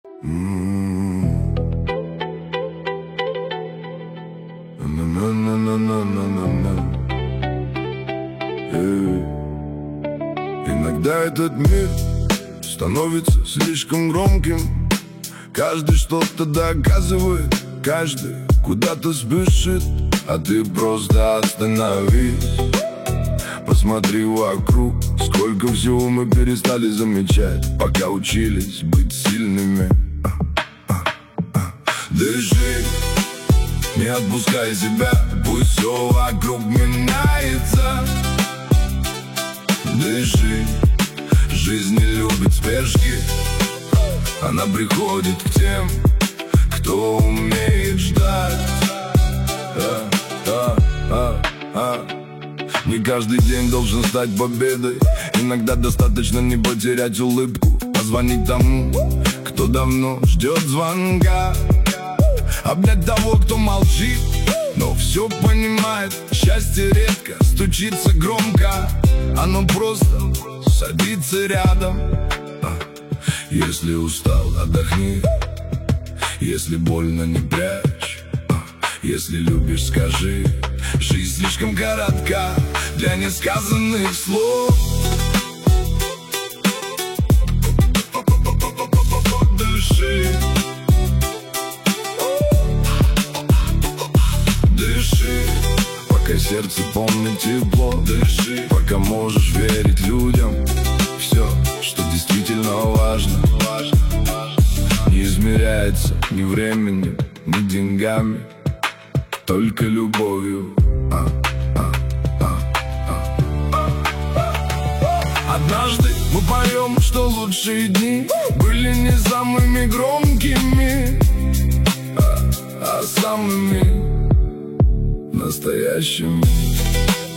Иногда этот мир становится слишком громким. Каждый что-то доказывает, каждый куда-то спешит, а ты просто остановись. Посмотри вокруг, сколько всего мы перестали замечать, пока учились быть сильными. Дыши, не отпускай себя, пусть все вокруг меняется. Дыши, жизнь не любит спешки, она приходит к тем, кто умеет ждать. Не каждый день должен стать победой. Иногда достаточно не потерять улыбку, позвонить тому, кто давно ждет звонка, обнять того, кто молчит, но все понимает. Счастье редко стучится громко, оно просто садится рядом. Если устал, отдохни. Если больно, не прячь. Если любишь, скажи. Жизнь слишком коротка для несказанных слов. Дыши, дыши, пока сердце помнит тепло. Дыши, пока можешь верить людям. Все, что действительно важно, не измеряется ни временем, ни деньгами, только любовью. Однажды мы поем, что лучшие дни были не самыми громкими, а самыми настоящими.